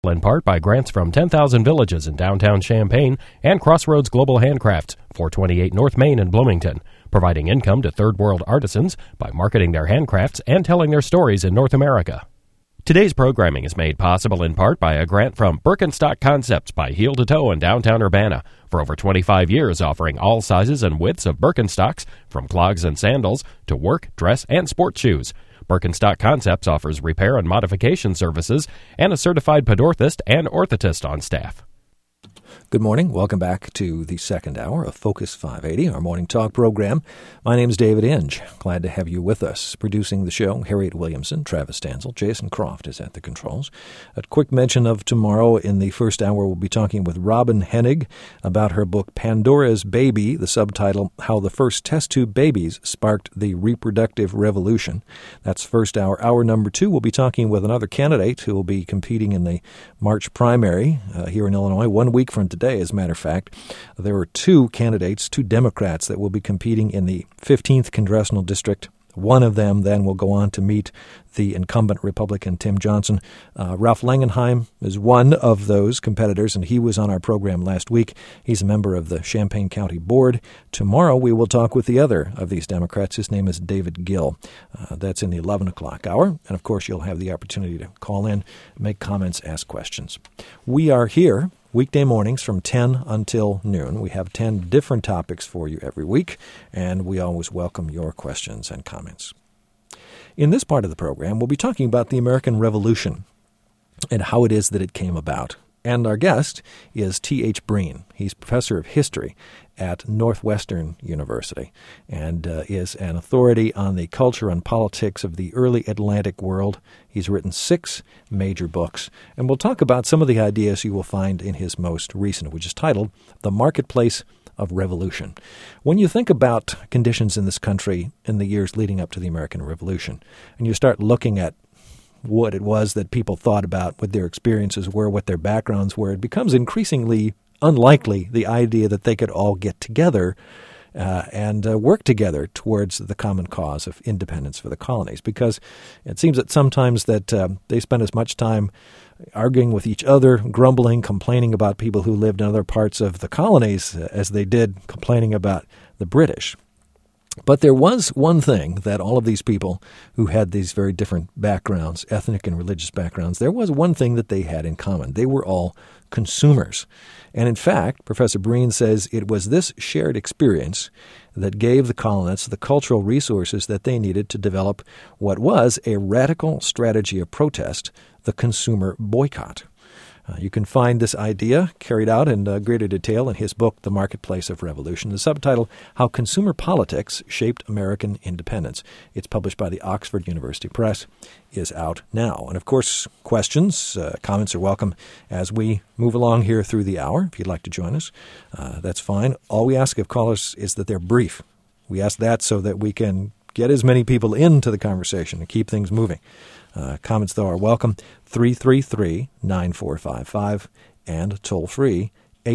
In part by grants from 10,000 Villages in downtown Champaign and Crossroads Global Handcrafts, 428 North Main in Bloomington, providing income to third world artisans by marketing their handcrafts and telling their stories in North America. Today's programming is made possible in part by a grant from Birkenstock Concepts by Heel to Toe in downtown Urbana, for over 25 years offering all sizes and widths of Birkenstocks, from clogs and sandals to work, dress, and sports shoes. Birkenstock Concepts offers repair and modification services and a certified podorthist and orthotist on staff. Good morning. Welcome back to the second hour of Focus 580, our morning talk program. My name is David Inge. Glad to have you with us. Producing the show, Harriet Williamson, Travis Stanzel, Jason Croft is at the controls. A quick mention of tomorrow. In the first hour, we'll be talking with Robin Hennig about her book, Pandora's Baby, the subtitle, How the First Test Tube Babies Sparked the Reproductive Revolution. That's first hour. Hour number two, we'll be talking with another candidate who will be competing in the March primary here in Illinois, 1 week from today. As a matter of fact, there are two candidates, two Democrats, that will be competing in the 15th Congressional District. One of them then will go on to meet the incumbent Republican Tim Johnson. Ralph Langenheim is one of those competitors, and he was on our program last week. He's a member of the Champaign County Board. Tomorrow we will talk with the other of these Democrats. His name is David Gill. That's in the 11 o'clock hour. And, of course, you'll have the opportunity to call in, make comments, ask questions. We are here weekday mornings from 10 until noon. We have 10 different topics for you every week, and we always welcome your questions and comments. In this part of the program, we'll be talking about the American Revolution and how it is that it came about. And our guest is T.H. Breen. He's professor of history at Northwestern University and is an authority on the culture and politics of the early Atlantic world. He's written 6 major books, and we'll talk about some of the ideas you will find in his most recent, which is titled The Marketplace of Revolution. When you think about conditions in this country in the years leading up to the American Revolution, and you start looking at what it was that people thought about, what their experiences were, what their backgrounds were, it becomes increasingly unlikely, the idea that they could all get together and work together towards the common cause of independence for the colonies, because it seems that sometimes that they spend as much time arguing with each other, grumbling, complaining about people who lived in other parts of the colonies as they did complaining about the British. But there was one thing that all of these people who had these very different backgrounds, ethnic and religious backgrounds, there was one thing that they had in common. They were all consumers. And in fact, Professor Breen says it was this shared experience that gave the colonists the cultural resources that they needed to develop what was a radical strategy of protest, the consumer boycott. You can find this idea carried out in greater detail in his book, The Marketplace of Revolution. The subtitle, How Consumer Politics Shaped American Independence. It's published by the Oxford University Press, is out now. And, of course, questions, comments are welcome as we move along here through the hour. If you'd like to join us, that's fine. All we ask of callers is that they're brief. We ask that so that we can get as many people into the conversation and keep things moving. Comments, though, are welcome. 333-9455 and toll-free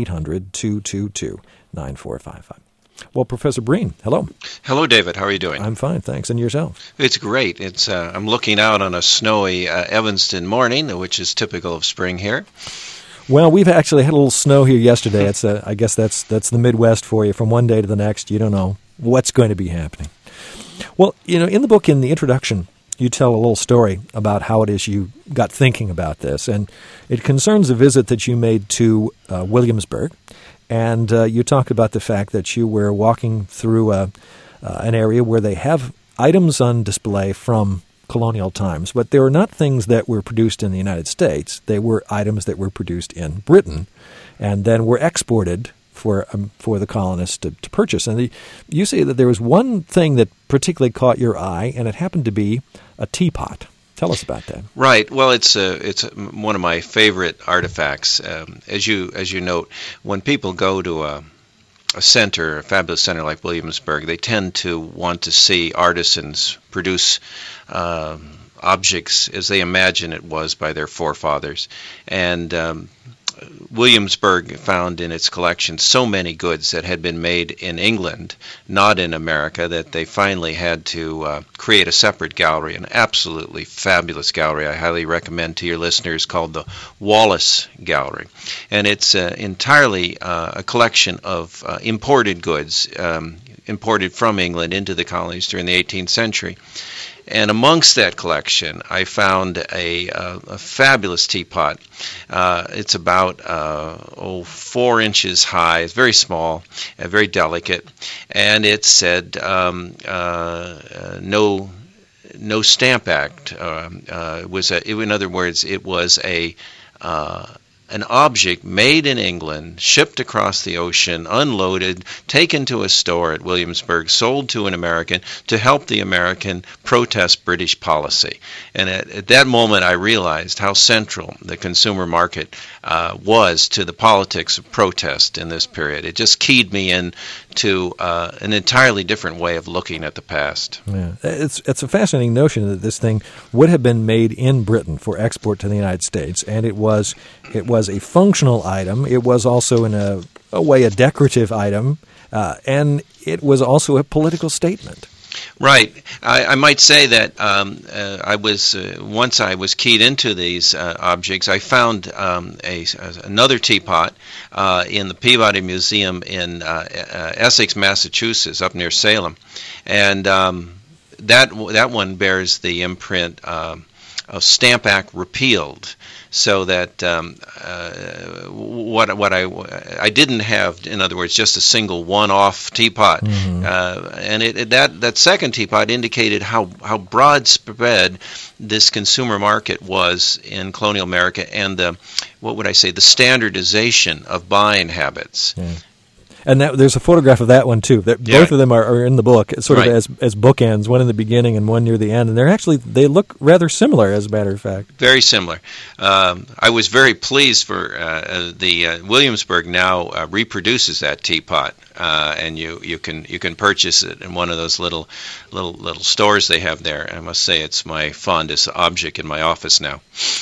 800-222-9455. Well, Professor Breen, hello. Hello, David. How are you doing? I'm fine, thanks. And yourself? It's great. I'm looking out on a snowy Evanston morning, which is typical of spring here. Well, we've actually had a little snow here yesterday. It's I guess that's the Midwest for you. From one day to the next, you don't know what's going to be happening. Well, in the book, in the introduction, you tell a little story about how it is you got thinking about this, and it concerns a visit that you made to Williamsburg, and you talk about the fact that you were walking through an area where they have items on display from colonial times, but they were not things that were produced in the United States. They were items that were produced in Britain and then were exported for the colonists to purchase. And you say that there was one thing that particularly caught your eye, and it happened to be a teapot. Tell us about that. Right. Well, it's one of my favorite artifacts. As you note, when people go to a center, a fabulous center like Williamsburg, they tend to want to see artisans produce objects as they imagine it was by their forefathers. And Williamsburg found in its collection so many goods that had been made in England, not in America, that they finally had to create a separate gallery, an absolutely fabulous gallery I highly recommend to your listeners, called the Wallace Gallery. And it's entirely a collection of imported goods, imported from England into the colonies during the 18th century. And amongst that collection, I found a fabulous teapot. It's about 4 inches high. It's very small, very delicate, and it said no Stamp Act. In other words, it was an object made in England, shipped across the ocean, unloaded, taken to a store at Williamsburg, sold to an American to help the American protest British policy. And at that moment, I realized how central the consumer market was to the politics of protest in this period. It just keyed me in to an entirely different way of looking at the past. Yeah. It's a fascinating notion that this thing would have been made in Britain for export to the United States, and it was a functional item. It was also in a way a decorative item, and it was also a political statement. Right. I might say that once I was keyed into these objects, I found another teapot in the Peabody Museum in Essex, Massachusetts, up near Salem, and that one bears the imprint of Stamp Act repealed. So that what I didn't have, in other words, just a single one-off teapot, and that second teapot indicated how broad spread this consumer market was in colonial America, and the standardization of buying habits. Yeah. And there's a photograph of that one, too. Both of them are in the book, sort of as bookends, one in the beginning and one near the end. And they look rather similar, as a matter of fact. Very similar. I was very pleased for the Williamsburg now reproduces that teapot, and you can purchase it in one of those little stores they have there. I must say it's my fondest object in my office now.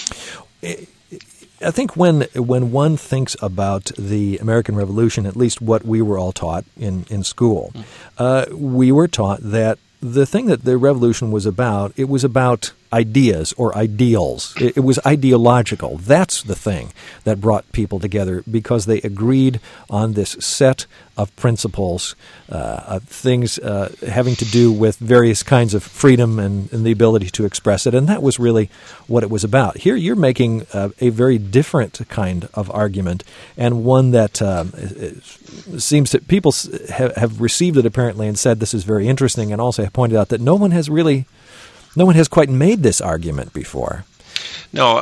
I think when one thinks about the American Revolution, at least what we were all taught in school, we were taught that the thing that the revolution was about, it was about ideas or ideals. It was ideological. That's the thing that brought people together, because they agreed on this set of principles, things having to do with various kinds of freedom and the ability to express it. And that was really what it was about. Here you're making a very different kind of argument, and one that seems that people have received it apparently and said this is very interesting, and also have pointed out that no one has quite made this argument before. No,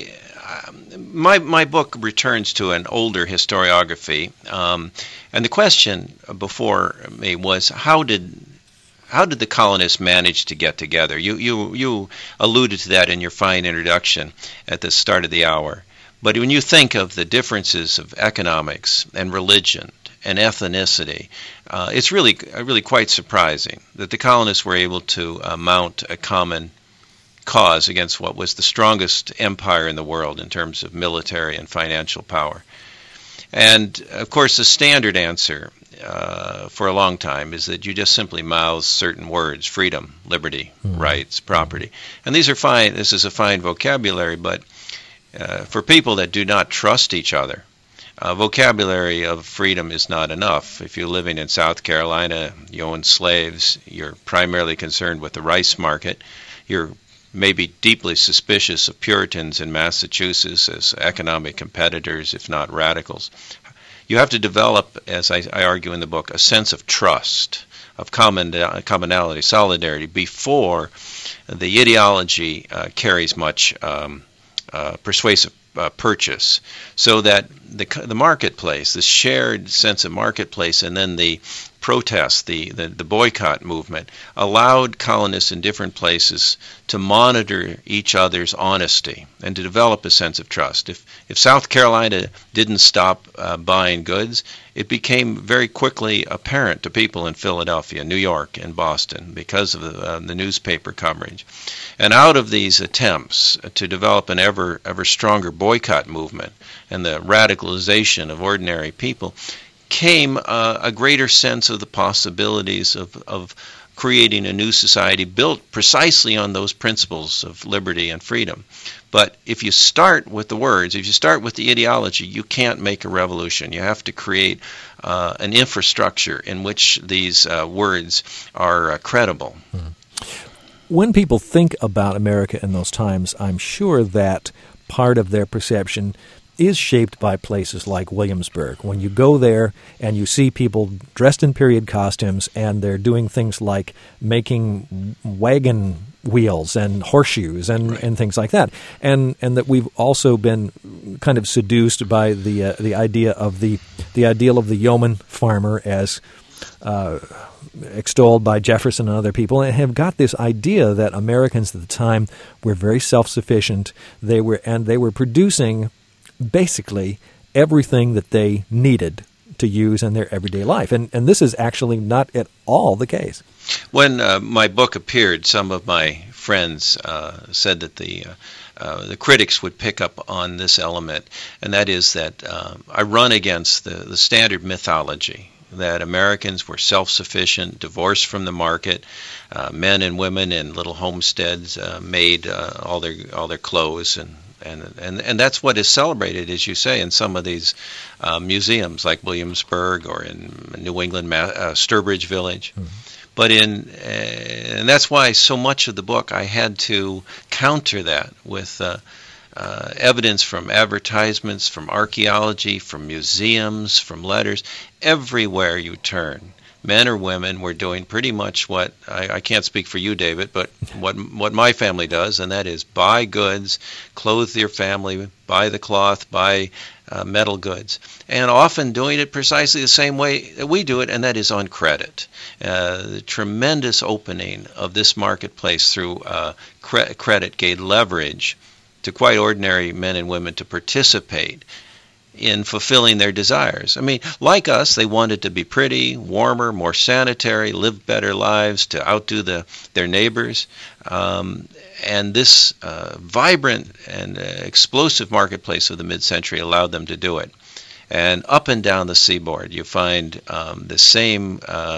my book returns to an older historiography, and the question before me was how did the colonists manage to get together? You alluded to that in your fine introduction at the start of the hour. But when you think of the differences of economics and religion and ethnicity, it's really quite surprising that the colonists were able to mount a common cause against what was the strongest empire in the world in terms of military and financial power. And, of course, the standard answer for a long time is that you just simply mouth certain words: freedom, liberty, rights, property. And these are fine. This is a fine vocabulary, but for people that do not trust each other, vocabulary of freedom is not enough. If you're living in South Carolina, you own slaves, you're primarily concerned with the rice market, you're maybe deeply suspicious of Puritans in Massachusetts as economic competitors, if not radicals. You have to develop, as I argue in the book, a sense of trust, of commonality, solidarity, before the ideology carries much persuasive purchase, so that the marketplace, the shared sense of marketplace, and then the protest, the boycott movement, allowed colonists in different places to monitor each other's honesty and to develop a sense of trust. If South Carolina didn't stop buying goods, it became very quickly apparent to people in Philadelphia, New York, and Boston because of the newspaper coverage. And out of these attempts to develop an ever stronger boycott movement and the radicalization of ordinary people came a greater sense of the possibilities of creating a new society built precisely on those principles of liberty and freedom. But if you start with the words, if you start with the ideology, you can't make a revolution. You have to create an infrastructure in which these words are credible. When people think about America in those times, I'm sure that part of their perception is shaped by places like Williamsburg. When you go there and you see people dressed in period costumes and they're doing things like making wagon wheels and horseshoes and things like that, and that we've also been kind of seduced by the idea of the ideal of the yeoman farmer as extolled by Jefferson and other people, and have got this idea that Americans at the time were very self-sufficient. They were producing basically everything that they needed to use in their everyday life. And this is actually not at all the case. When my book appeared, some of my friends said that the critics would pick up on this element, and that is that I run against the standard mythology that Americans were self-sufficient, divorced from the market, men and women in little homesteads made all their clothes, and that's what is celebrated, as you say, in some of these museums like Williamsburg or in New England, Sturbridge Village. Mm-hmm. But and that's why so much of the book I had to counter that with evidence from advertisements, from archaeology, from museums, from letters. Everywhere you turn, men or women were doing pretty much what, I can't speak for you, David, but what my family does, and that is buy goods, clothe your family, buy the cloth, buy metal goods, and often doing it precisely the same way that we do it, and that is on credit. The tremendous opening of this marketplace through credit gave leverage to quite ordinary men and women to participate in fulfilling their desires. I mean, like us, they wanted to be pretty, warmer, more sanitary, live better lives, to outdo their neighbors. And this vibrant and explosive marketplace of the mid-century allowed them to do it. And up and down the seaboard, you find the same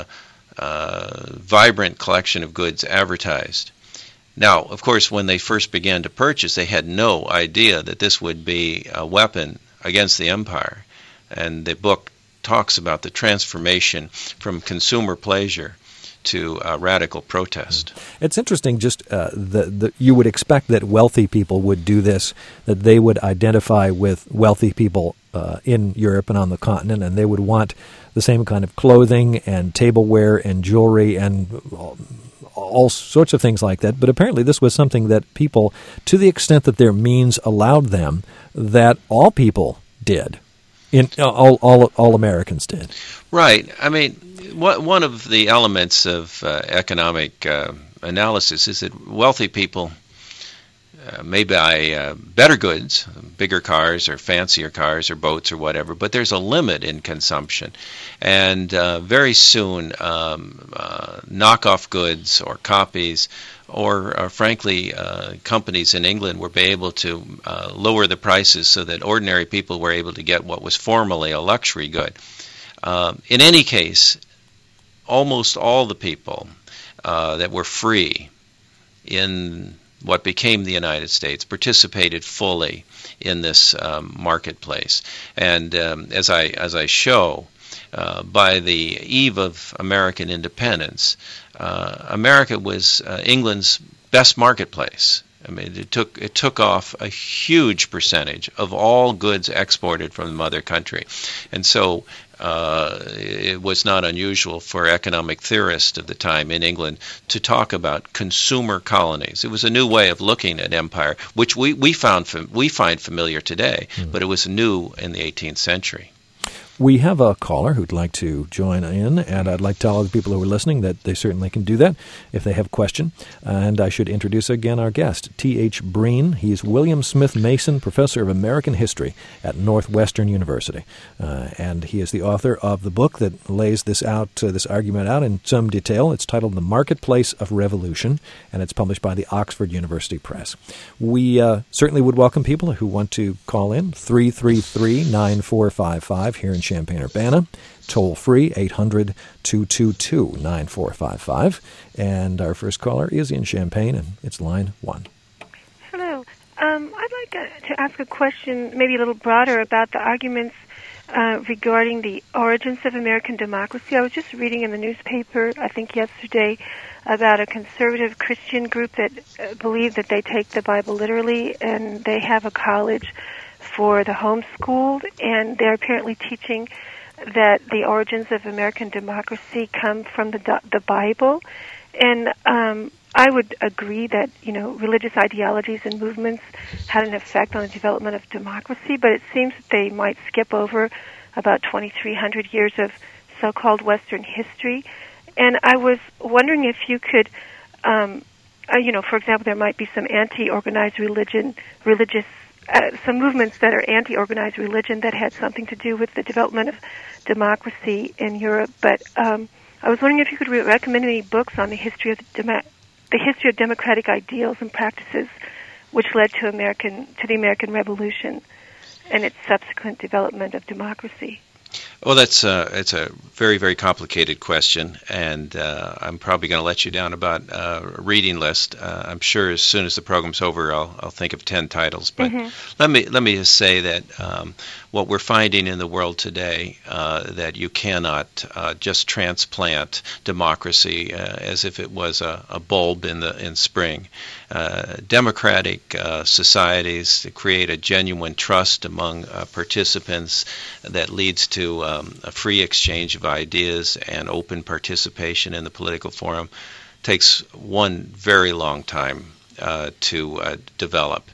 vibrant collection of goods advertised. Now, of course, when they first began to purchase, they had no idea that this would be a weapon against the empire. And the book talks about the transformation from consumer pleasure to radical protest. It's interesting, just you would expect that wealthy people would do this, that they would identify with wealthy people in Europe and on the continent, and they would want the same kind of clothing and tableware and jewelry and all sorts of things like that. But apparently this was something that people, to the extent that their means allowed them, that all people did. All Americans did. Right. I mean, one of the elements of economic analysis is that wealthy people may buy better goods, bigger cars or fancier cars or boats or whatever, but there's a limit in consumption. And very soon, knockoff goods or copies or frankly, companies in England were able to lower the prices so that ordinary people were able to get what was formerly a luxury good. In any case, almost all the people that were free in what became the United States participated fully in this marketplace. And as I show, by the eve of American independence, America was England's best marketplace. I mean, it took off a huge percentage of all goods exported from the mother country, and so it was not unusual for economic theorists of the time in England to talk about consumer colonies. It was a new way of looking at empire, which we find familiar today, but it was new in the 18th century. We have a caller who'd like to join in, and I'd like to tell other people who are listening that they certainly can do that if they have a question. And I should introduce again our guest, T.H. Breen. He's William Smith Mason Professor of American History at Northwestern University. And he is the author of the book that lays this argument out in some detail. It's titled The Marketplace of Revolution, and it's published by the Oxford University Press. We certainly would welcome people who want to call in, 333-9455 here in Champaign-Urbana, toll-free, 800-222-9455. And our first caller is in Champaign, and it's line 1. Hello. I'd like to ask a question, maybe a little broader, about the arguments regarding the origins of American democracy. I was just reading in the newspaper, I think yesterday, about a conservative Christian group that believe that they take the Bible literally, and they have a college for the homeschooled, and they're apparently teaching that the origins of American democracy come from the Bible. And I would agree that, religious ideologies and movements had an effect on the development of democracy, but it seems that they might skip over about 2,300 years of so-called Western history. And I was wondering if you could, for example, there might be some anti-organized some movements that are anti-organized religion that had something to do with the development of democracy in Europe. But I was wondering if you could recommend any books on the history of democratic ideals and practices, which led to the American Revolution and its subsequent development of democracy. Well, it's a very, very complicated question, and I'm probably going to let you down about a reading list. I'm sure as soon as the program's over, I'll think of 10 titles. But let me just say that what we're finding in the world today, that you cannot just transplant democracy as if it was a bulb in spring. Democratic societies create a genuine trust among participants that leads to a free exchange of ideas and open participation in the political forum. Takes one very long time to develop.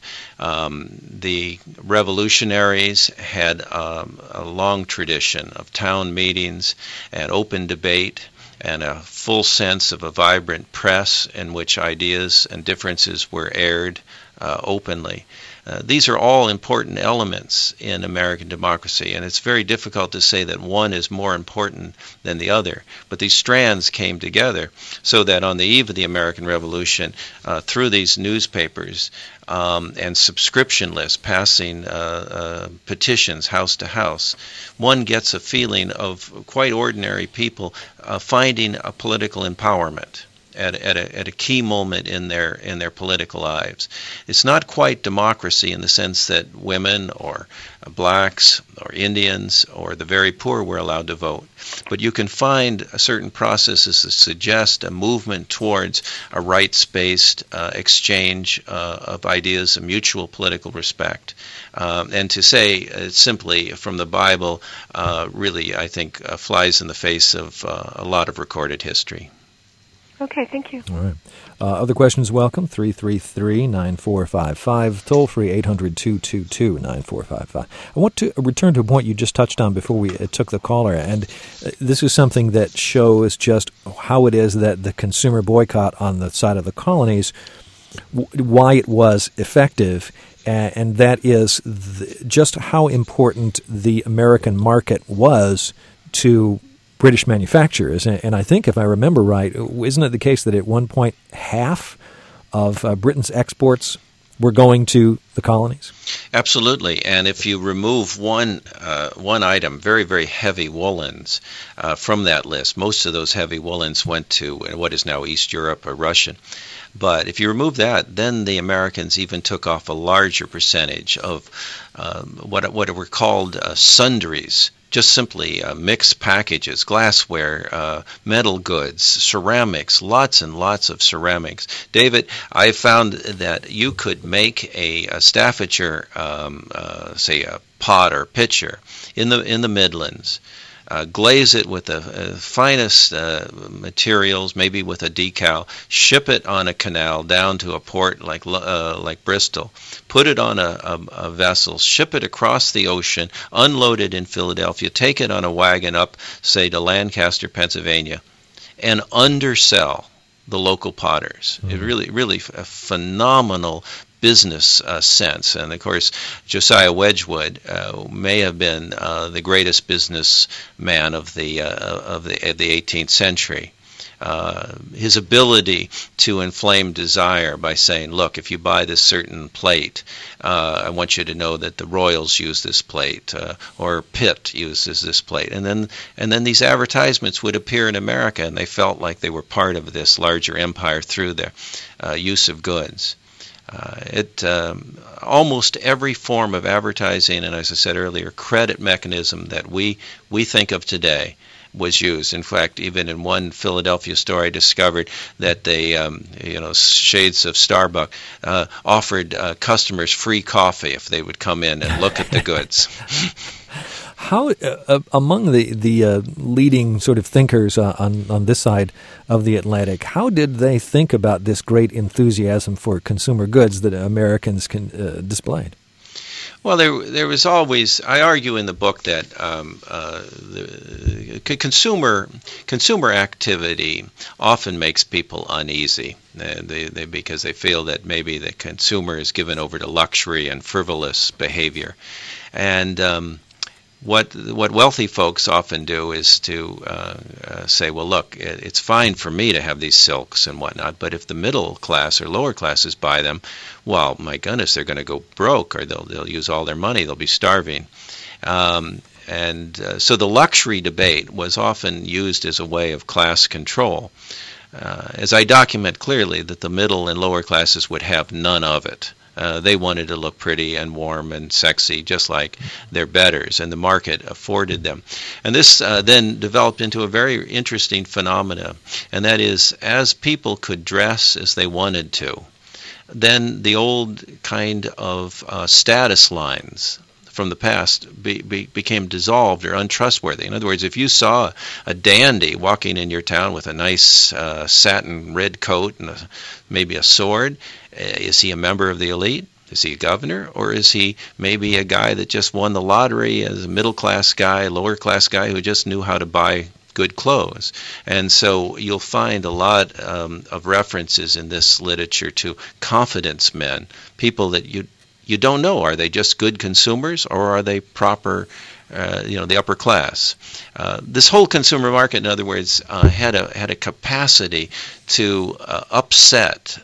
The revolutionaries had a long tradition of town meetings and open debate and a full sense of a vibrant press in which ideas and differences were aired openly. These are all important elements in American democracy, and it's very difficult to say that one is more important than the other. But these strands came together so that on the eve of the American Revolution, through these newspapers and subscription lists passing petitions house to house, one gets a feeling of quite ordinary people finding a political empowerment at a key moment in their political lives. It's not quite democracy in the sense that women or blacks or Indians or the very poor were allowed to vote, but you can find certain processes that suggest a movement towards a rights-based exchange of ideas, a mutual political respect. And to say simply from the Bible really, I think, flies in the face of a lot of recorded history. Okay, thank you. All right. Other questions welcome, 333-9455, toll-free 800-222-9455. I want to return to a point you just touched on before we took the caller, and this is something that shows just how it is that the consumer boycott on the side of the colonies, why it was effective, and that is just how important the American market was to British manufacturers. And I think, if I remember right, isn't it the case that at one point half of Britain's exports were going to the colonies? Absolutely. And if you remove one item, very, very heavy woolens, from that list, most of those heavy woolens went to what is now East Europe or Russia. But if you remove that, then the Americans even took off a larger percentage of what were called sundries, just simply mixed packages, glassware, metal goods, ceramics, lots and lots of ceramics. David, I found that you could make a Staffordshire, say a pot or pitcher in the Midlands, glaze it with the finest materials, maybe with a decal, ship it on a canal down to a port like Bristol, put it on a vessel, ship it across the ocean, unload it in Philadelphia, take it on a wagon up, say, to Lancaster, Pennsylvania, and undersell the local potters. It really a phenomenal business sense. And of course, Josiah Wedgwood may have been the greatest businessman of the 18th century. His ability to inflame desire by saying, look, if you buy this certain plate, I want you to know that the Royals use this plate, or Pitt uses this plate. And then these advertisements would appear in America, and they felt like they were part of this larger empire through their use of goods. Almost every form of advertising, and as I said earlier, credit mechanism that we think of today was used. In fact, even in one Philadelphia store, I discovered that they, shades of Starbucks, offered customers free coffee if they would come in and look at the goods. How among the leading sort of thinkers on this side of the Atlantic, how did they think about this great enthusiasm for consumer goods that Americans displayed? Well, there was always, I argue in the book that the consumer activity often makes people uneasy. Because they feel that maybe the consumer is given over to luxury and frivolous behavior, and what wealthy folks often do is to say, well, look, it's fine for me to have these silks and whatnot, but if the middle class or lower classes buy them, well, my goodness, they're going to go broke, or they'll use all their money, they'll be starving. So the luxury debate was often used as a way of class control. As I document clearly that the middle and lower classes would have none of it. They wanted to look pretty and warm and sexy, just like their betters, and the market afforded them. And this then developed into a very interesting phenomena, and that is, as people could dress as they wanted to, then the old kind of status lines from the past became dissolved or untrustworthy. In other words, if you saw a dandy walking in your town with a nice satin red coat and maybe a sword, is he a member of the elite? Is he a governor? Or is he maybe a guy that just won the lottery as a middle-class guy, lower-class guy who just knew how to buy good clothes? And so you'll find a lot of references in this literature to confidence men, people that you don't know. Are they just good consumers, or are they proper, the upper class? This whole consumer market, in other words, had a capacity to upset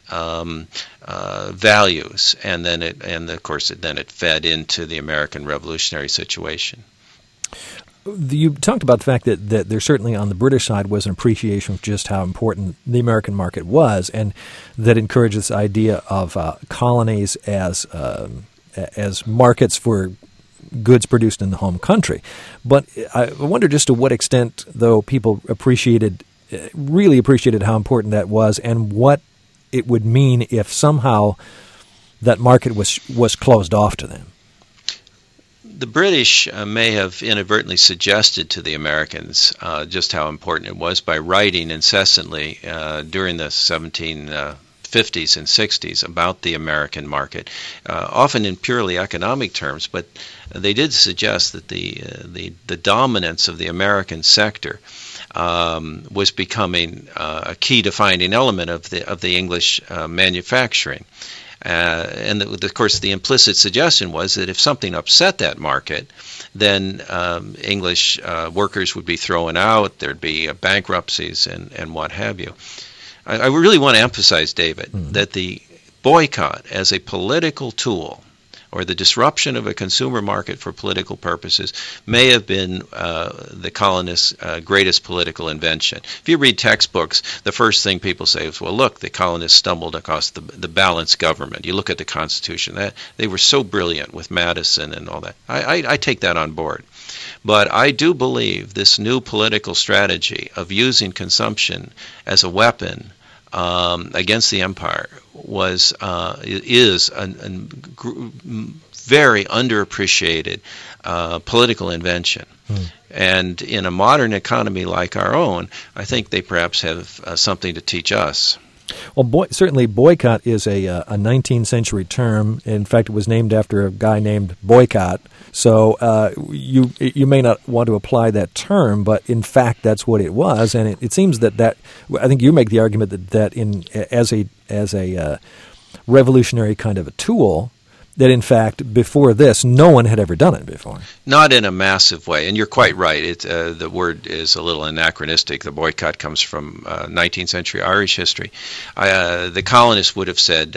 values, and of course it fed into the American Revolutionary situation. You talked about the fact that there certainly on the British side was an appreciation of just how important the American market was, and that encouraged this idea of colonies as markets for goods produced in the home country. But I wonder just to what extent, though, people really appreciated how important that was, and what it would mean if somehow that market was closed off to them. The British may have inadvertently suggested to the Americans just how important it was by writing incessantly during the 1750s and 60s about the American market, often in purely economic terms, but they did suggest that the dominance of the American sector was becoming a key defining element of the English manufacturing. And of course, the implicit suggestion was that if something upset that market, then English workers would be thrown out, there'd be bankruptcies and what have you. I really want to emphasize, David, that the boycott as a political tool, or the disruption of a consumer market for political purposes, may have been the colonists' greatest political invention. If you read textbooks, the first thing people say is, well, look, the colonists stumbled across the balanced government. You look at the Constitution. They were so brilliant with Madison and all that. I take that on board. But I do believe this new political strategy of using consumption as a weapon against the empire is a very underappreciated political invention. And in a modern economy like our own, I think they perhaps have something to teach us. Well, certainly boycott is a 19th century term. In fact, it was named after a guy named Boycott. So you may not want to apply that term, but in fact, that's what it was. And it seems that I think you make the argument that as a revolutionary kind of a tool, that in fact before this no one had ever done it before. Not in a massive way, and you're quite right. The word is a little anachronistic. The boycott comes from 19th century Irish history. The colonists would have said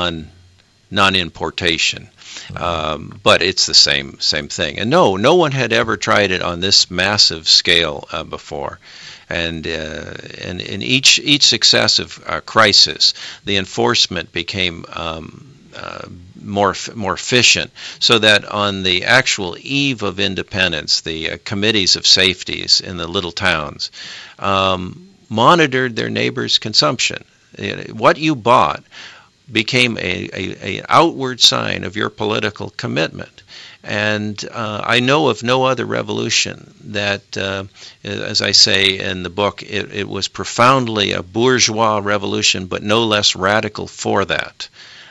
non-importation, but it's the same thing. And no one had ever tried it on this massive scale before. And in each successive crisis, the enforcement became more efficient, so that on the actual eve of independence, the committees of safeties in the little towns monitored their neighbors' consumption. What you bought became a outward sign of your political commitment. And I know of no other revolution that, as I say in the book, it was profoundly a bourgeois revolution, but no less radical for that.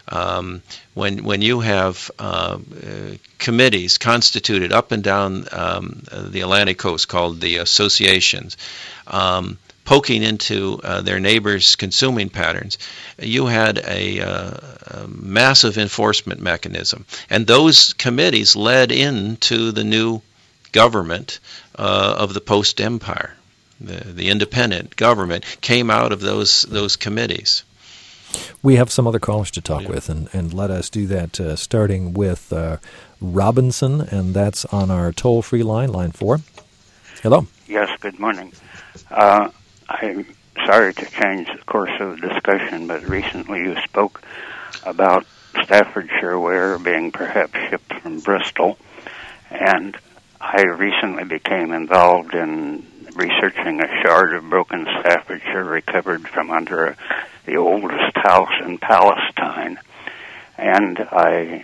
When you have committees constituted up and down the Atlantic coast called the associations, poking into their neighbors' consuming patterns, you had a massive enforcement mechanism. And those committees led into the new government of the post-empire. The independent government came out of those committees. We have some other callers to talk with, and let us do that starting with Robinson, and that's on our toll-free line 4. Hello. Yes, good morning. I'm sorry to change the course of the discussion, but recently you spoke about Staffordshire ware being perhaps shipped from Bristol, and I recently became involved in researching a shard of broken Staffordshire recovered from under the oldest house in Palestine, and I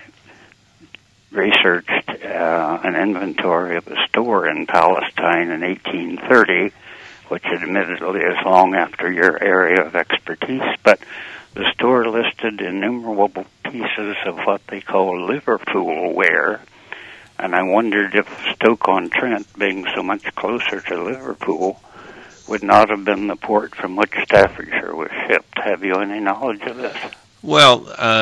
researched an inventory of a store in Palestine in 1830, which admittedly is long after your area of expertise, but the store listed innumerable pieces of what they call Liverpool ware, and I wondered if Stoke-on-Trent, being so much closer to Liverpool, would not have been the port from which Staffordshire was shipped. Have you any knowledge of this? Well,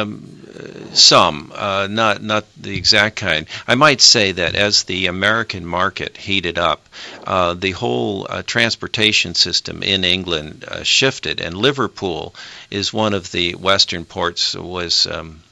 some, not the exact kind. I might say that as the American market heated up, the whole transportation system in England shifted, and Liverpool is one of the western ports was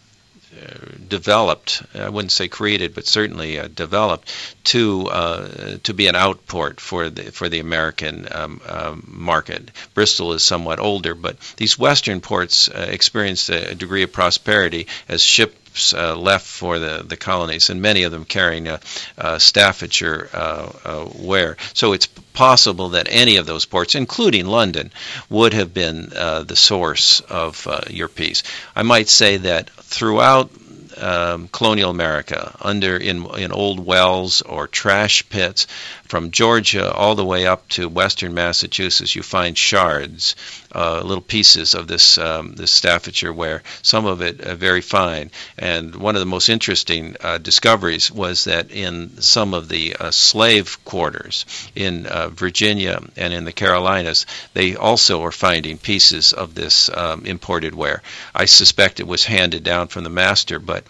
developed, I wouldn't say created, but certainly developed to be an outport for the American market. Bristol is somewhat older, but these western ports experienced a degree of prosperity as ships left for the colonies, and many of them carrying Staffordshire ware. So it's possible that any of those ports, including London, would have been the source of your piece. I might say that throughout colonial America, in old wells or trash pits, from Georgia all the way up to western Massachusetts, you find shards, little pieces of this Staffordshire ware. Some of it very fine. And one of the most interesting discoveries was that in some of the slave quarters in Virginia and in the Carolinas, they also are finding pieces of this imported ware. I suspect it was handed down from the master, but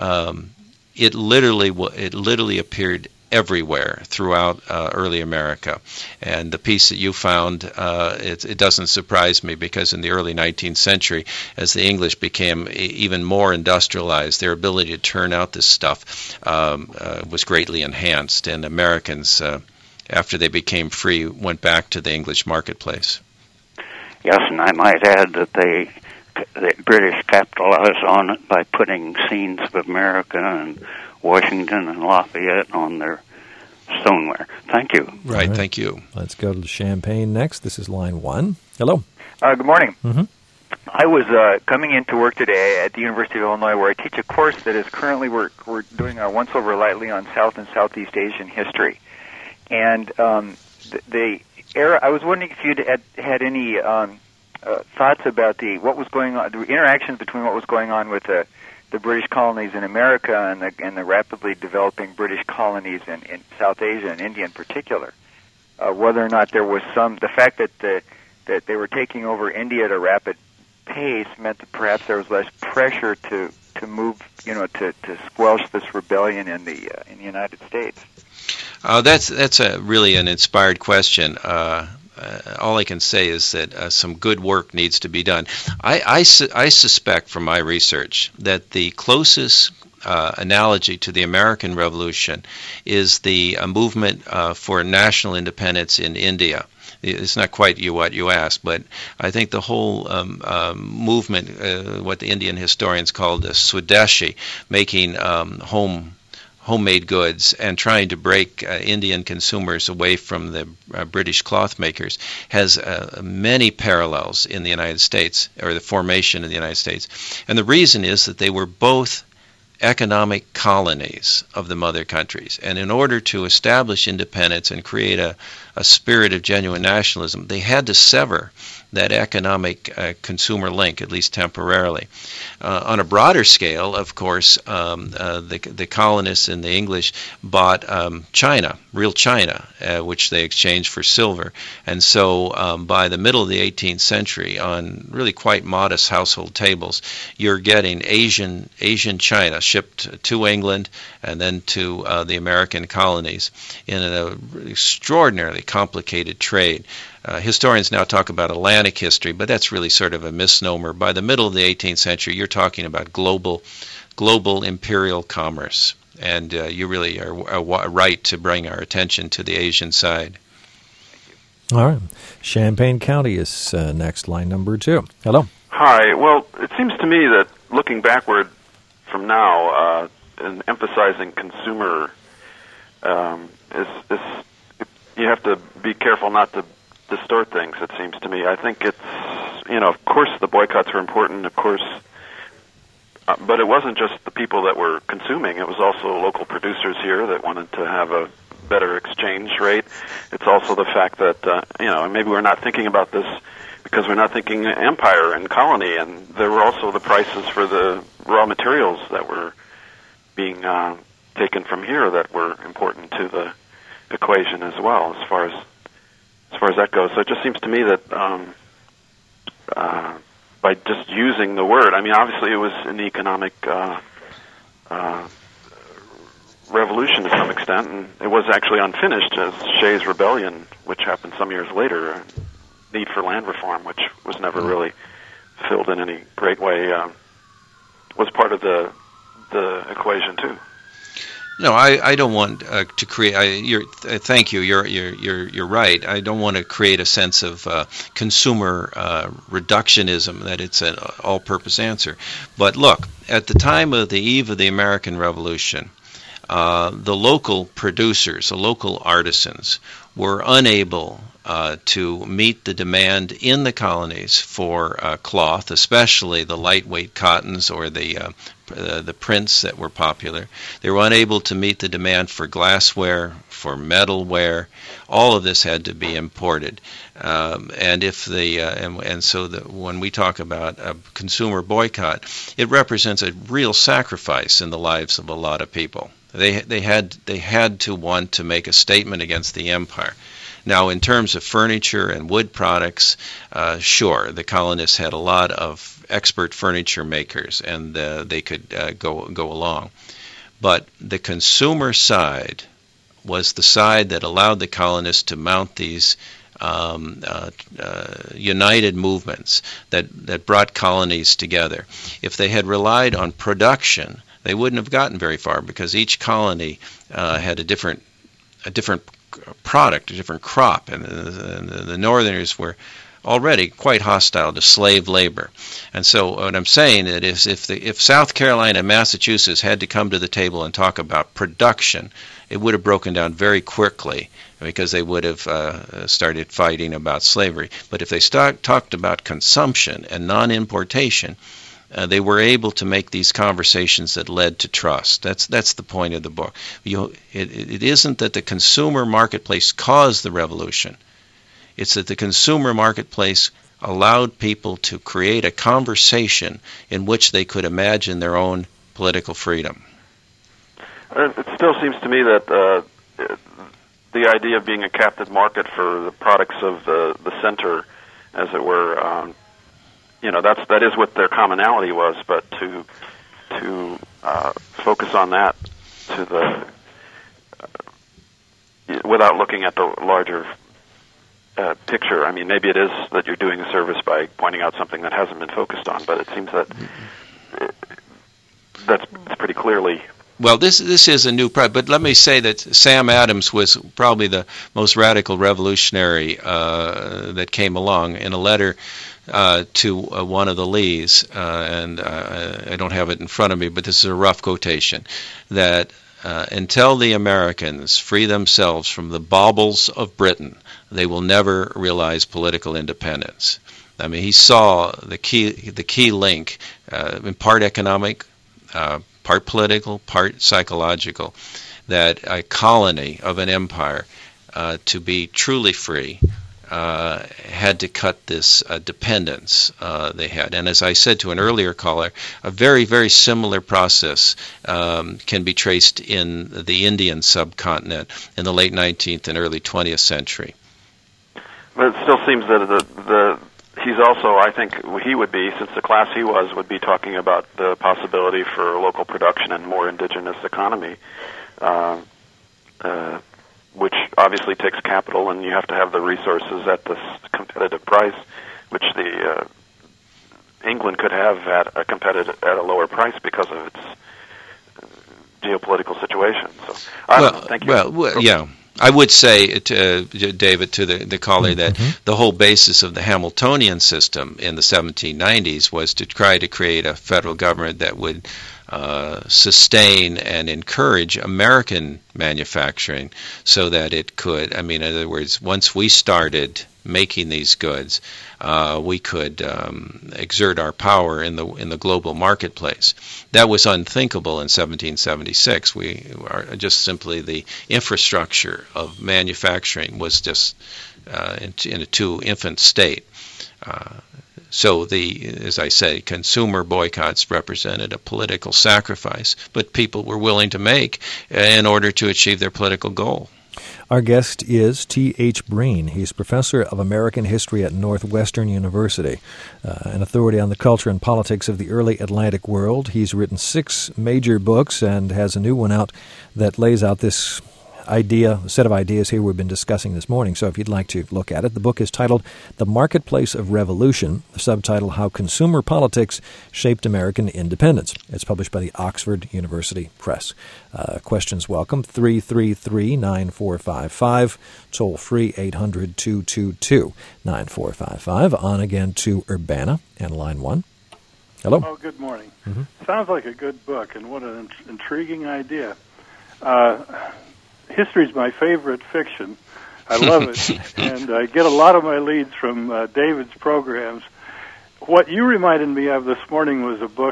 it literally appeared everywhere throughout early America. And the piece that you found, it doesn't surprise me, because in the early 19th century, as the English became even more industrialized, their ability to turn out this stuff was greatly enhanced, and Americans, after they became free, went back to the English marketplace. Yes, and I might add that the British capitalized on it by putting scenes of America and Washington and Lafayette on their stoneware. Thank you. Right, thank you. Let's go to Champaign next. This is line 1. Hello. Good morning. Mm-hmm. I was coming into work today at the University of Illinois, where I teach a course that is currently we're doing our Once Over Lightly on South and Southeast Asian history, and the era. I was wondering if you'd had any thoughts about what was going on, the interactions between what was going on with the British colonies in America and the rapidly developing British colonies in South Asia and India in particular. Whether or not there was the fact that they were taking over India at a rapid pace meant that perhaps there was less pressure to move, to squelch this rebellion in the United States. That's really an inspired question. All I can say is that some good work needs to be done. I suspect from my research that the closest analogy to the American Revolution is the movement for national independence in India. It's not quite what you asked, but I think the whole movement, what the Indian historians called the Swadeshi, making homemade goods and trying to break Indian consumers away from the British cloth makers, has many parallels in the United States, or the formation in the United States. And the reason is that they were both economic colonies of the mother countries. And in order to establish independence and create a spirit of genuine nationalism, they had to sever that economic consumer link, at least temporarily. On a broader scale, of course, the colonists and the English bought China, real China, which they exchanged for silver. And so by the middle of the 18th century, on really quite modest household tables, you're getting Asian China shipped to England and then to the American colonies in an extraordinarily complicated trade. Historians now talk about Atlantic history, but that's really sort of a misnomer. By the middle of the 18th century, you're talking about global imperial commerce, and you really are right to bring our attention to the Asian side. All right. Champaign County is next, line number 2. Hello. Hi. Well, it seems to me that looking backward from now and emphasizing consumer is you have to be careful not to distort things, it seems to me. I think it's, of course the boycotts were important, of course, but it wasn't just the people that were consuming. It was also local producers here that wanted to have a better exchange rate. It's also the fact that, maybe we're not thinking about this because we're not thinking empire and colony, and there were also the prices for the raw materials that were being taken from here that were important to the equation as well, as far as that goes. So it just seems to me that by just using the word, obviously it was an economic revolution to some extent, and it was actually unfinished as Shays' Rebellion, which happened some years later, need for land reform, which was never really filled in any great way, was part of the equation too. No, I don't want to create. Thank you. You're right. I don't want to create a sense of consumer reductionism, that it's an all-purpose answer. But look, at the time of the eve of the American Revolution, the local producers, the local artisans, were unable to meet the demand in the colonies for cloth, especially the lightweight cottons or the prints that were popular. They were unable to meet the demand for glassware, for metalware. All of this had to be imported, and so when we talk about a consumer boycott, it represents a real sacrifice in the lives of a lot of people. They had to want to make a statement against the empire. Now, in terms of furniture and wood products, sure, the colonists had a lot of expert furniture makers, and they could go along. But the consumer side was the side that allowed the colonists to mount these united movements that brought colonies together. If they had relied on production, they wouldn't have gotten very far, because each colony had a different product, a different crop, and the Northerners were already quite hostile to slave labor. And so what I'm saying is if South Carolina and Massachusetts had to come to the table and talk about production it would have broken down very quickly because they would have started fighting about slavery. But if they talked about consumption and non-importation, they were able to make these conversations that led to trust. That's the point of the book. It isn't that the consumer marketplace caused the revolution. It's that the consumer marketplace allowed people to create a conversation in which they could imagine their own political freedom. It still seems to me that the idea of being a captive market for the products of the center, as it were, that is what their commonality was. But to focus on that to the without looking at the larger picture. I mean, maybe it is that you're doing a service by pointing out something that hasn't been focused on, but it seems that that's pretty clearly. Well, this is a new product, but let me say that Sam Adams was probably the most radical revolutionary that came along. In a letter to one of the Lees, and I don't have it in front of me, but this is a rough quotation, that until the Americans free themselves from the baubles of Britain, they will never realize political independence. I mean, he saw the key link, in part economic, part political, part psychological, that a colony of an empire, to be truly free, had to cut this dependence they had. And as I said to an earlier caller, a very, very similar process can be traced in the Indian subcontinent in the late 19th and early 20th century. But it still seems that he's also, I think he would be, since the class he was, would be talking about the possibility for local production and more indigenous economy, which obviously takes capital, and you have to have the resources at this competitive price, which the England could have at a lower price because of its geopolitical situation. So, thank you. Well, yeah. I would say, David, to the caller, that the whole basis of the Hamiltonian system in the 1790s was to try to create a federal government that would sustain and encourage American manufacturing so that it could, I mean, in other words, once we started making these goods, we could exert our power in the global marketplace. That was unthinkable in 1776. We are just simply the infrastructure of manufacturing was just in a too infant state. So as I say, consumer boycotts represented a political sacrifice, but people were willing to make in order to achieve their political goal. Our guest is T.H. Breen. He's professor of American history at Northwestern University, an authority on the culture and politics of the early Atlantic world. He's written 6 major books and has a new one out that lays out this set of ideas here we've been discussing this morning. So if you'd like to look at it, the book is titled The Marketplace of Revolution, the subtitle How Consumer Politics Shaped American Independence. It's published by the Oxford University Press. Questions welcome, 333-9455, toll free 800-222-9455. On again to Urbana and line 1. Hello. Oh, good morning. Sounds like a good book, and what an intriguing idea. History's my favorite fiction. I love it, and I get a lot of my leads from David's programs. What you reminded me of this morning was a book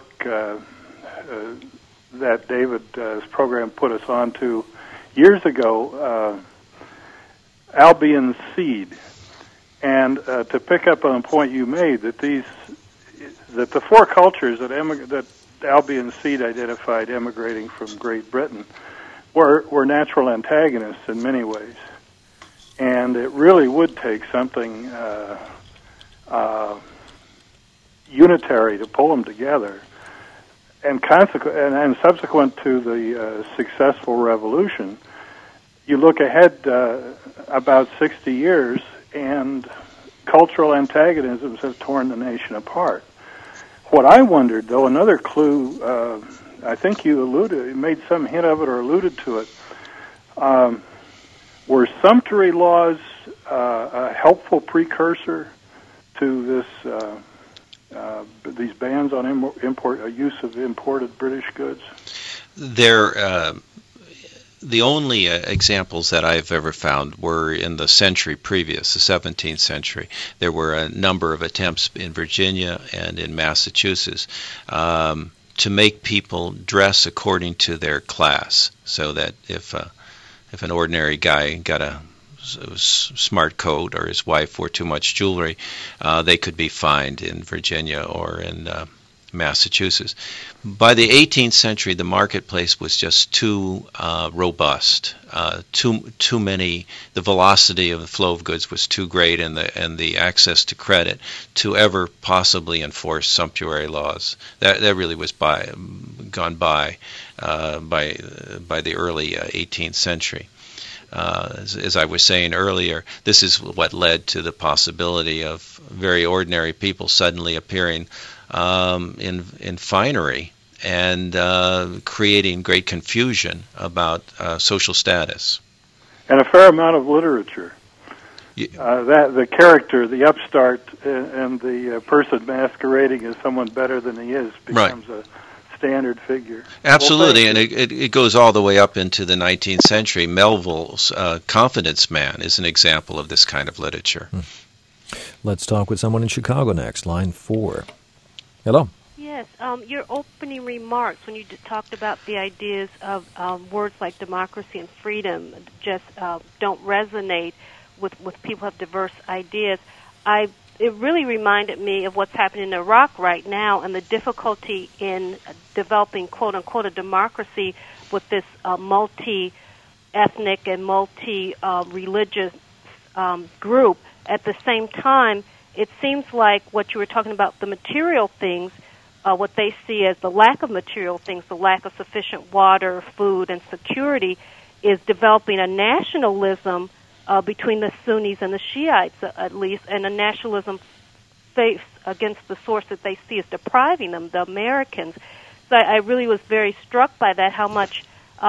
that David's program put us on to years ago, Albion's Seed. And to pick up on a point you made, that the 4 cultures that Albion's Seed identified emigrating from Great Britain were natural antagonists in many ways. And it really would take something unitary to pull them together. And subsequent to the successful revolution, you look ahead about 60 years, and cultural antagonisms have torn the nation apart. What I wondered, though, another clue, I think you made some hint of it or alluded to it, were sumptuary laws a helpful precursor to these bans on use of imported British goods? The only examples that I've ever found were in the century previous, the 17th century. There were a number of attempts in Virginia and in Massachusetts to make people dress according to their class, so that if an ordinary guy got a smart coat or his wife wore too much jewelry, they could be fined in Virginia or in Massachusetts. By the 18th century, the marketplace was just too robust. Too many. The velocity of the flow of goods was too great, and the access to credit to ever possibly enforce sumptuary laws. That really was gone by the early 18th century. As I was saying earlier, this is what led to the possibility of very ordinary people suddenly appearing in finery and creating great confusion about social status. And a fair amount of literature. That the character, the upstart, and the person masquerading as someone better than he is becomes a standard figure. Absolutely, and it goes all the way up into the 19th century. Melville's Confidence Man is an example of this kind of literature. Let's talk with someone in Chicago next, line 4. Hello. Yes, your opening remarks when you talked about the ideas of words like democracy and freedom just don't resonate with people who have diverse ideas. It really reminded me of what's happening in Iraq right now and the difficulty in developing, quote-unquote, a democracy with this multi-ethnic and multi-religious group. At the same time, it seems like what you were talking about, the material things, what they see as the lack of material things, the lack of sufficient water, food, and security, is developing a nationalism between the Sunnis and the Shiites, at least, and a nationalism faced against the source that they see as depriving them, the Americans. So I really was very struck by that, how much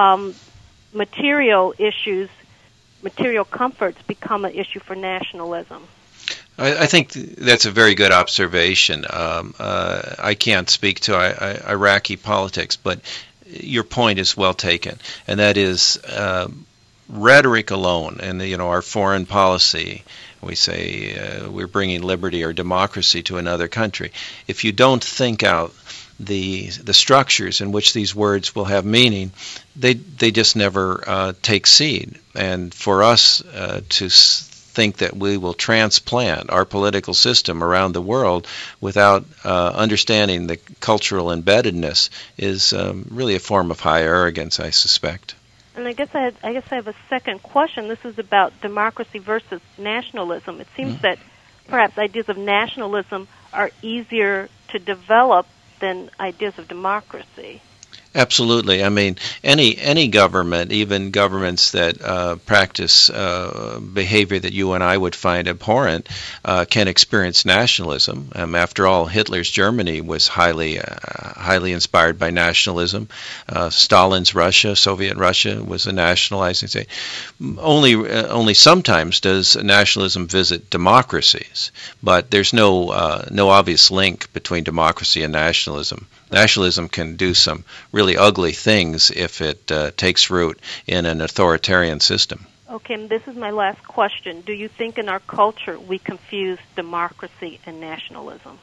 material issues, material comforts become an issue for nationalism. I think that's a very good observation. I can't speak to Iraqi politics, but your point is well taken, and that is rhetoric alone, and our foreign policy. We say we're bringing liberty or democracy to another country. If you don't think out the structures in which these words will have meaning, they just never take seed. And for us to think that we will transplant our political system around the world without understanding the cultural embeddedness is really a form of high arrogance, I suspect. And I guess I have a second question. This is about democracy versus nationalism. It seems that perhaps ideas of nationalism are easier to develop than ideas of democracy. Absolutely. I mean, any government, even governments that practice behavior that you and I would find abhorrent, can experience nationalism. After all, Hitler's Germany was highly inspired by nationalism. Stalin's Russia, Soviet Russia, was a nationalizing state. Only sometimes does nationalism visit democracies, but there's no obvious link between democracy and nationalism. Nationalism can do some really ugly things if it takes root in an authoritarian system. Okay, and this is my last question. Do you think in our culture we confuse democracy and nationalism?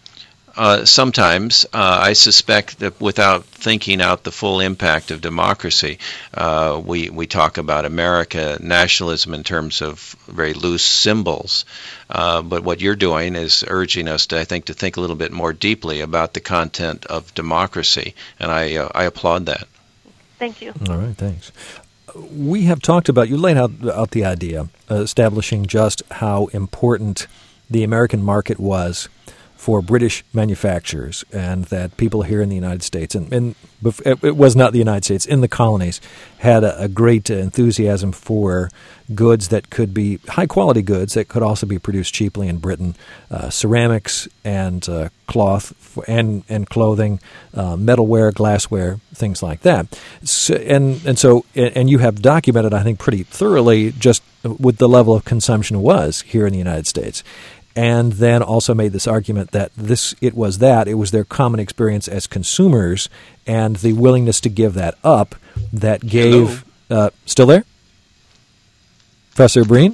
Sometimes. I suspect that without thinking out the full impact of democracy, we talk about America nationalism in terms of very loose symbols. But what you're doing is urging us to think a little bit more deeply about the content of democracy, and I applaud that. Thank you. All right, thanks. We have talked about, you laid out the idea, establishing just how important the American market was for British manufacturers, and that people here in the United States, and it was not the United States, in the colonies, had a great enthusiasm for goods that could be high-quality goods that could also be produced cheaply in Britain, ceramics and cloth and clothing, metalware, glassware, things like that. So, and you have documented, I think, pretty thoroughly just what the level of consumption was here in the United States. And then also made this argument that it was their common experience as consumers and the willingness to give that up that gave Still there? Professor Breen?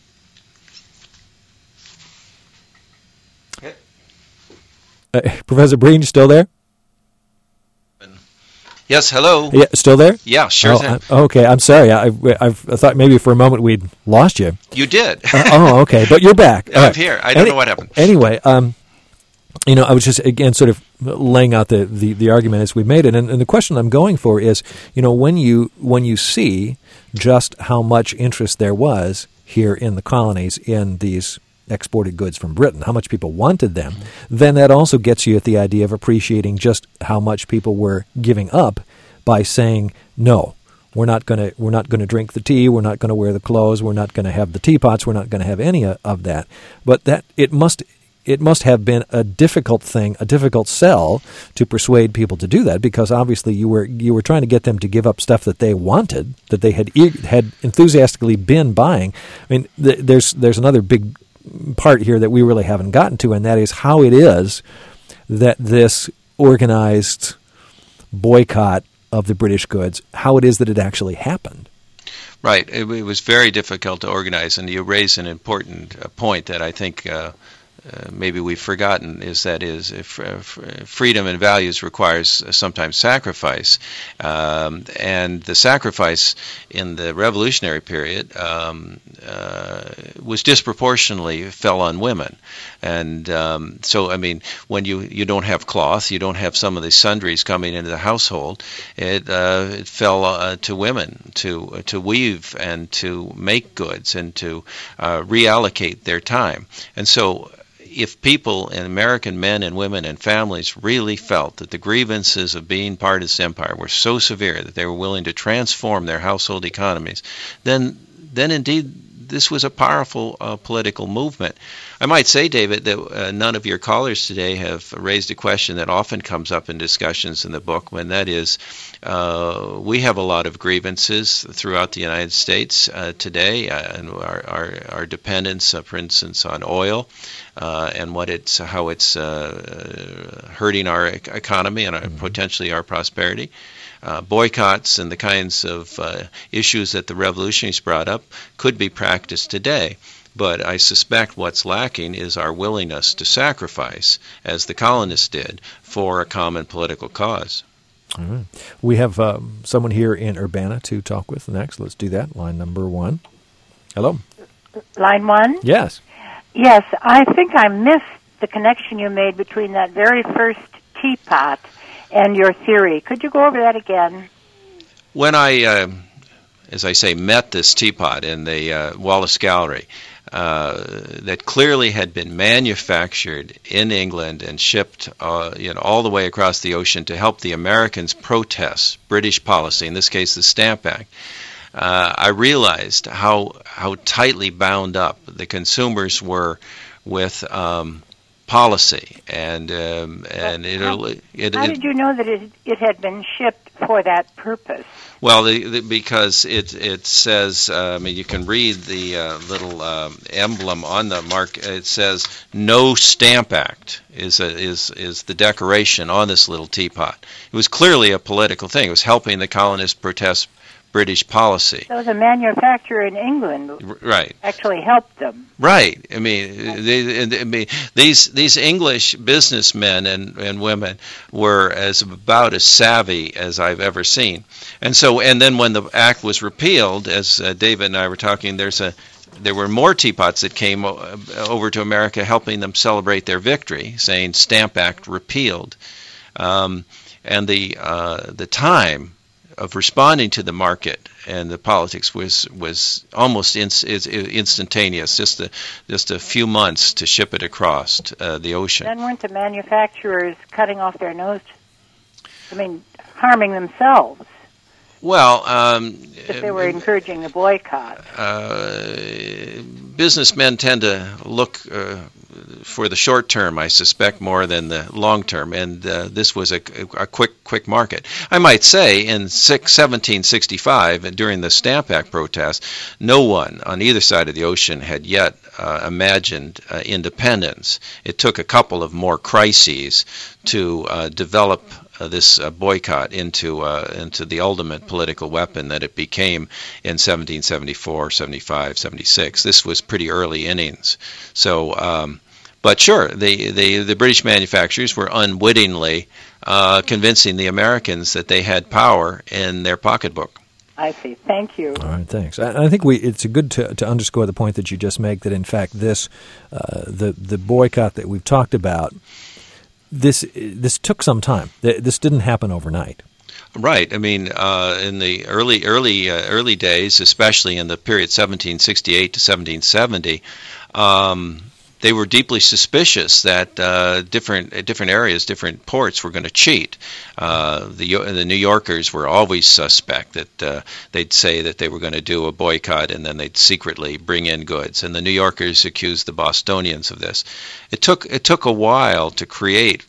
Professor Breen, still there? Yes, hello. Yeah, still there? Yeah, sure. Okay, I'm sorry. I thought maybe for a moment we'd lost you. You did. Okay, but you're back. I'm here. I don't know what happened. Anyway, I was just, again, sort of laying out the argument as we made it, and the question I'm going for is, when you see just how much interest there was here in the colonies in these exported goods from Britain, how much people wanted them, then that also gets you at the idea of appreciating just how much people were giving up by saying, no, we're not going to drink the tea, we're not going to wear the clothes, we're not going to have the teapots, we're not going to have any of that. But that it must have been a difficult thing, a difficult sell to persuade people to do that, because obviously you were trying to get them to give up stuff that they wanted, that they had enthusiastically been buying. I mean, there's another big part here that we really haven't gotten to, and that is how it is that this organized boycott of the British goods, how it is that it actually happened. Right. It was very difficult to organize, and you raise an important point that I think maybe we've forgotten, is freedom and values requires sometimes sacrifice, and the sacrifice in the revolutionary period was disproportionately fell on women. And so, I mean, when you don't have cloth, you don't have some of the sundries coming into the household, it fell to women to weave and to make goods and to reallocate their time. And so if people, and American men and women and families, really felt that the grievances of being part of this empire were so severe that they were willing to transform their household economies, then indeed this was a powerful political movement. I might say, David, that none of your callers today have raised a question that often comes up in discussions in the book, and that is, we have a lot of grievances throughout the United States today, and our dependence, for instance, on oil, and how it's hurting our economy and potentially our prosperity. Boycotts and the kinds of issues that the revolutionaries brought up could be practiced today. But I suspect what's lacking is our willingness to sacrifice, as the colonists did, for a common political cause. All right. We have someone here in Urbana to talk with next. Let's do that. Line number 1. Hello. Line 1? Yes. Yes, I think I missed the connection you made between that very first teapot and your theory. Could you go over that again? When I, as I say, met this teapot in the Wallace Gallery, that clearly had been manufactured in England and shipped all the way across the ocean to help the Americans protest British policy, in this case the Stamp Act, I realized how tightly bound up the consumers were with policy, and how did you know that it had been shipped for that purpose? Well, because it says, you can read the little emblem on the mark. It says "No Stamp Act" is the decoration on this little teapot. It was clearly a political thing. It was helping the colonists protest British policy. So the manufacturer in England actually helped them. Right. I mean, these English businessmen and women were about as savvy as I've ever seen. And then when the act was repealed, as David and I were talking, there were more teapots that came over to America helping them celebrate their victory, saying Stamp Act repealed. And the time of responding to the market and the politics was almost instantaneous, just a few months to ship it across the ocean. Then weren't the manufacturers cutting off their nose, harming themselves? Well, if they were encouraging the boycott. Businessmen tend to look for the short term, I suspect, more than the long term, and this was a quick market. I might say in 1765, during the Stamp Act protest, no one on either side of the ocean had yet imagined independence. It took a couple of more crises to develop this boycott into the ultimate political weapon that it became in 1774, 75, 76. This was pretty early innings. So, but sure, the British manufacturers were unwittingly convincing the Americans that they had power in their pocketbook. I see. Thank you. All right, thanks. I think it's good to underscore the point that you just make, that in fact this the boycott that we've talked about, this took some time. This didn't happen overnight. Right. I mean, in the early days, especially in the period 1768 to 1770. They were deeply suspicious that different areas, different ports were going to cheat. The New Yorkers were always suspect that they'd say that they were going to do a boycott and then they'd secretly bring in goods. And the New Yorkers accused the Bostonians of this. It took a while to create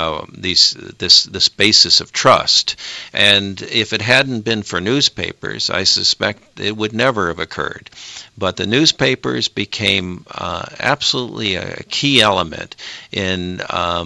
this basis of trust, and if it hadn't been for newspapers, I suspect it would never have occurred. But the newspapers became absolutely a key element in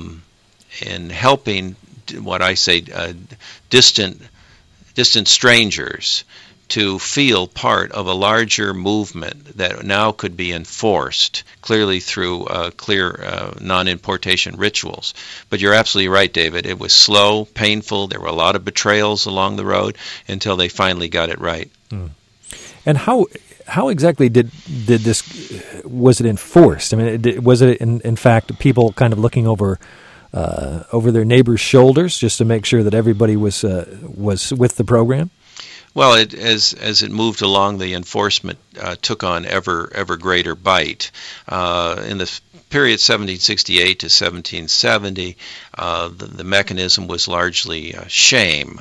helping what I say distant strangers to feel part of a larger movement that now could be enforced clearly through clear non-importation rituals. But you're absolutely right, David. It was slow, painful. There were a lot of betrayals along the road until they finally got it right. And how exactly did this, was it enforced? I mean, was it in fact people kind of looking over their neighbors' shoulders just to make sure that everybody was with the program? Well, as it moved along, the enforcement took on ever greater bite. In the period 1768 to 1770, the mechanism was largely shame.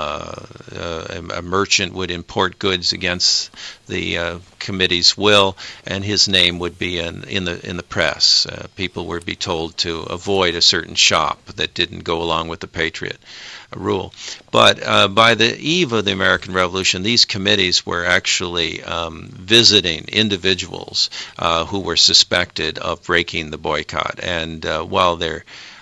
A merchant would import goods against the committee's will, and his name would be in the press. People would be told to avoid a certain shop that didn't go along with the Patriot rule. But by the eve of the American Revolution, these committees were actually visiting individuals who were suspected of breaking the boycott. And while they're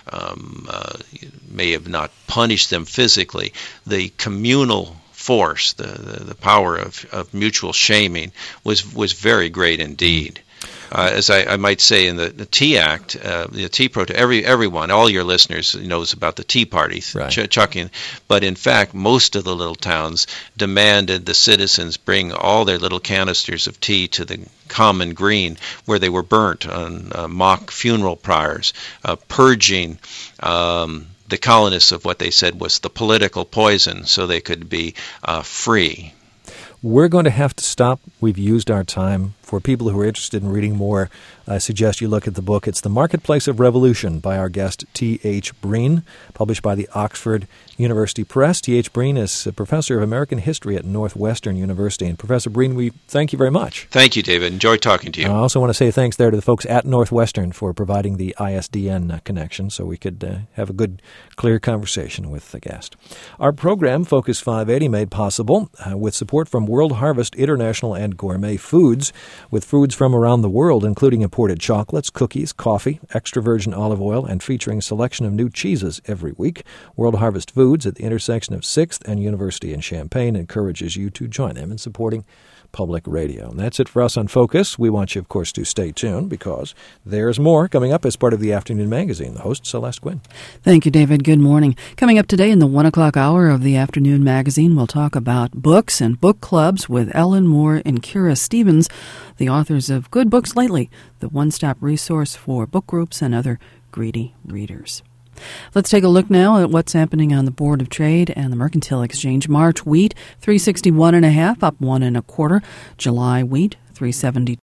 may have not punished them physically, the communal force, the power of mutual shaming was very great indeed. As I might say in the Tea Act, the Tea Protest, everyone, all your listeners knows about the Tea Party, right. Chucking. But in fact, most of the little towns demanded the citizens bring all their little canisters of tea to the common green, where they were burnt on mock funeral pyres, purging the colonists of what they said was the political poison, so they could be free. We're going to have to stop. We've used our time. For people who are interested in reading more, I suggest you look at the book. It's The Marketplace of Revolution by our guest T.H. Breen, published by the Oxford University Press. T.H. Breen is a professor of American history at Northwestern University. And Professor Breen, we thank you very much. Thank you, David. Enjoyed talking to you. I also want to say thanks there to the folks at Northwestern for providing the ISDN connection so we could have a good, clear conversation with the guest. Our program, Focus 580, made possible with support from World Harvest International and Gourmet Foods, with foods from around the world, including imported chocolates, cookies, coffee, extra virgin olive oil, and featuring a selection of new cheeses every week. World Harvest Foods at the intersection of 6th and University in Champaign encourages you to join them in supporting public radio. And that's it for us on Focus. We want you, of course, to stay tuned because there's more coming up as part of the Afternoon Magazine. The host, Celeste Quinn. Thank you, David. Good morning. Coming up today in the 1 o'clock hour of the Afternoon Magazine, we'll talk about books and book clubs with Ellen Moore and Kira Stevens, the authors of Good Books Lately, the one-stop resource for book groups and other greedy readers. Let's take a look now at what's happening on the Board of Trade and the Mercantile Exchange. March wheat, $361.5, up 1 1/4. July wheat, $370.